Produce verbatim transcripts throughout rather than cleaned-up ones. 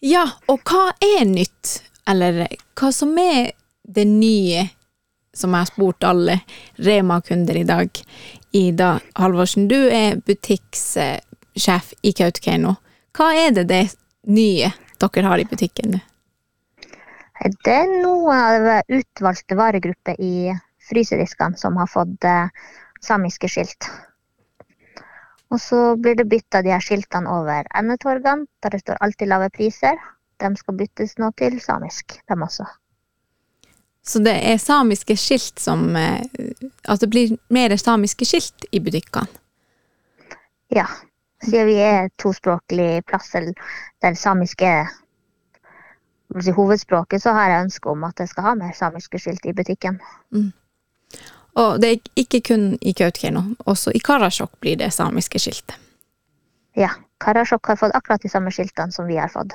Ja, og hva er nytt? Eller hva som er det nye som jeg har spurt alle Rema-kunder i dag? Ida Halvorsen, du er butikksjef i Kautokeino. Hva er det det nye dere har i butikken nå? Det er noen av utvalgte varegrupper i frysediskene som har fått eh, samiske skilt. Og så blir det byttet de her skiltene over endetorgene, der det står alltid lave priser. De skal byttes nå til samisk, dem også. Så det er samiske skilt som, eh, at det blir mer samiske skilt i butikkene? Ja, siden vi er tospråklig plass der samisk er hovedspråket, så har jeg ønske om at jeg skal ha mer samiske skilt i butikken. Mm. Og det er ikke kun i Kautokeino, også i Karasjok blir det samiske skiltet. Ja, Karasjok har fått akkurat de samme skiltene som vi har fått.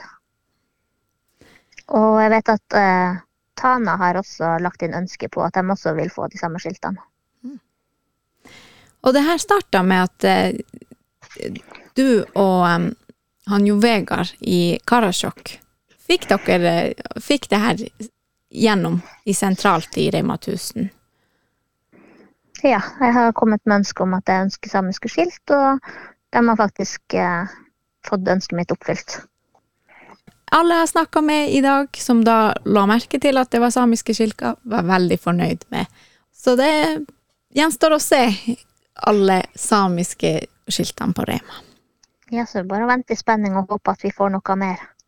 Og jeg vet at eh, Tana har også lagt inn ønske på at de også vil få de samme skiltene. Mm. Og det her startet med at eh, du og um, han Jo Vegard i Karasjok fikk dere fikk det her gjennom i sentralt i Rema tusen. Ja, jeg har kommet med ønske om at jeg ønsker samiske skilt, og de har faktisk eh, fått ønsket mitt oppfylt. Alle jeg snakket med i dag, som da la merke til at det var samiske skilt, var veldig fornøyd med. Så det gjenstår å se alle samiske skiltene på Rema. Ja, så bare vent i spenning og håpe at vi får noe mer.